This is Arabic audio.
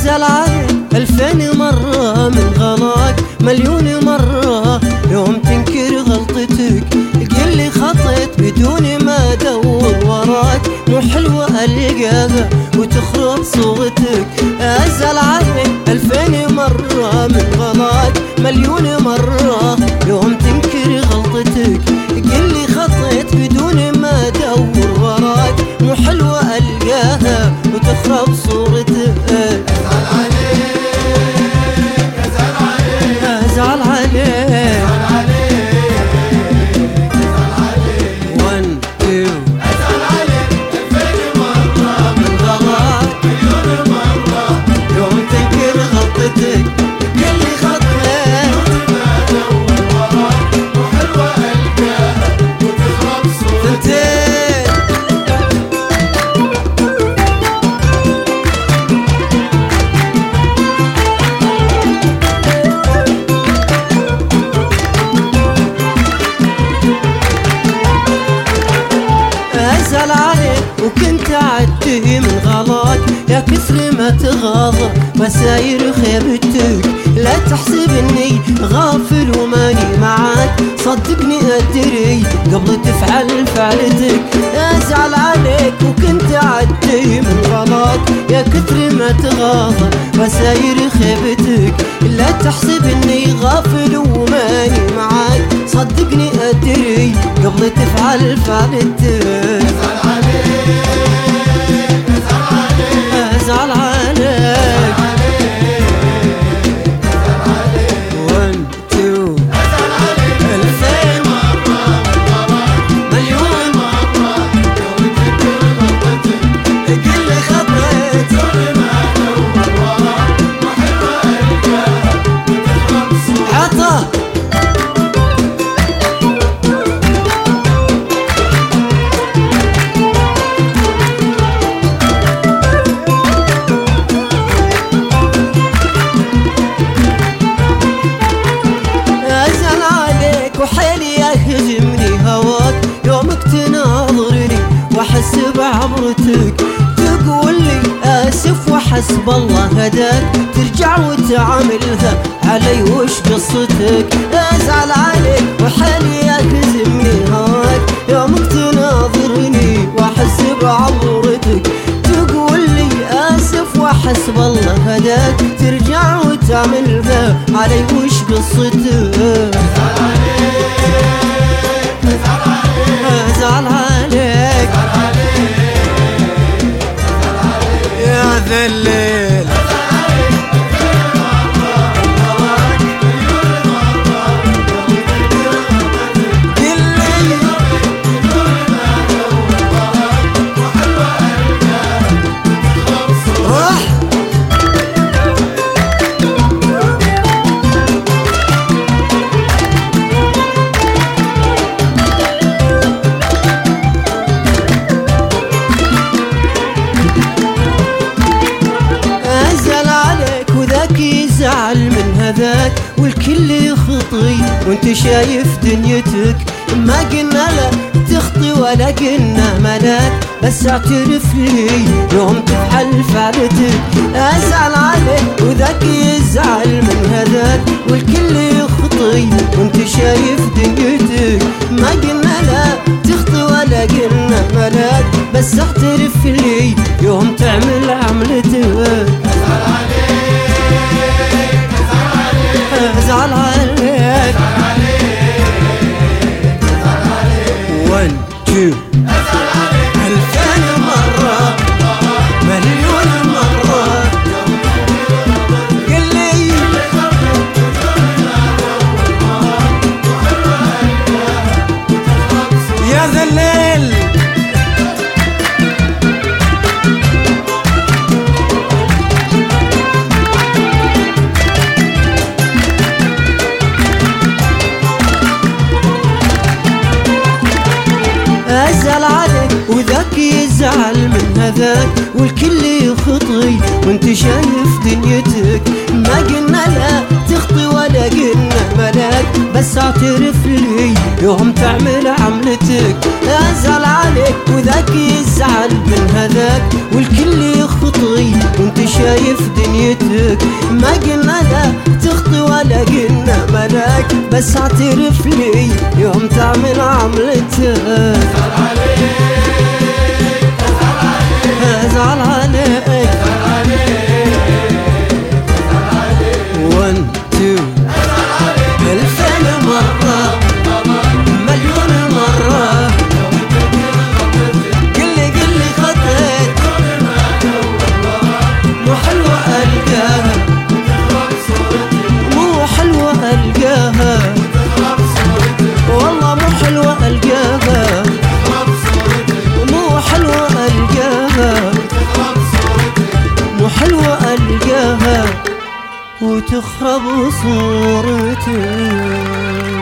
أزعل عليك 2000 مرة من غلاك، مليون مرة يوم تنكر غلطتك، تقلي خطيت بدون ما ادور وراك، مو حلوة القاها وتخرب صورتك. أزعل عليك 2000 مرة من غلاك، مليون مرة يوم تنكر غلطتك، تقلي خطيت بدون ما ادور وراك، مو حلوة القاها وتخرب صورتك. أزعل عليك أزعل عليك أزعل عليك أزعل عليك 1 2 أزعل عليك 2000 مرة من غلاك، مليون مرة يوم تنكر غلطتك، تقلي خطيت ما أدور وراك، وحلوة ألقاها وتخرب صورتك. ثنتين. أزعل عليك وكنت أعدي من غلاك، يا كثر ما تغاضى مساير خيبتك، لا تحسب اني غافل وماني معاك، صدقني أدري قبل تفعل فعلتك. أزعل عليك وكنت أعدي من غلاك، يا كثر ما تغاضى مساير خيبتك، لا تحسب اني غافل وماني معاك، صدقني أدري قبل تفعل فعلتك. أزعل عليك أزعل عليك أزعل عليك 1 2 أزعل عليك 2000 مرة من غلاك، مليون مرة يوم تنكر غلطتك، قل خطيت بدون ما أدور وراك، وحلوة ألقاها وتخرب صورتك. عطا. أزعل عليك وحيلي يهزمني هواك، يومك تناظرني واحس بعبرتك، تقول لي آسف وحسب الله هداك، ترجع وتعاملها علي وش قصتك. أزعل عليك وحيلي يهزمني هواك، يومك تناظرني واحس بعبرتك، تقول لي آسف وحسب الله هداك، ترجع وتعملها علي وش قصتك. أزعل عليك يا ذا الليل. قل لي روح. أزعل عليك وذاك يزعل من هذاك، والكل يخطي وانت شايف دنيتك، ما قلنا لا تخطي ولا قلنا ملاك، بس اعترف لي يوم تفعل فعلتك. أزعل عليك وذاك يزعل من هذاك، والكل يخطي وانت شايف دنيتك، ما قلنا لا تخطي ولا قلنا ملاك، بس اعترف لي يوم تعمل عملتك. أزعل عليك 1 2 2000 مرة مليون مرة قل لي. يا ذا الليل أزعل عليك وذاك يزعل من هذاك، والكل يخطي وانت شايف دنيتك، ما قلنا لا تخطي ولا قلنا ملاك، بس اعترف لي يوم تعمل عملتك. أزعل عليك وذاك يزعل من هذاك، والكل يخطي وانت شايف دنيتك، ما قلنا لا تخطي ولا قلنا ملاك، بس اعترف لي يوم تعمل عملتك ازعل عليك. 1 2 2000 مرة مليون مرة قلي خطيت مو حلوة ألقاها، مو حلوة ألقاها والله مو حلوة ألقاها، مو حلوة ألقاها، مو حلوة ألقاها وتخرب صورتك.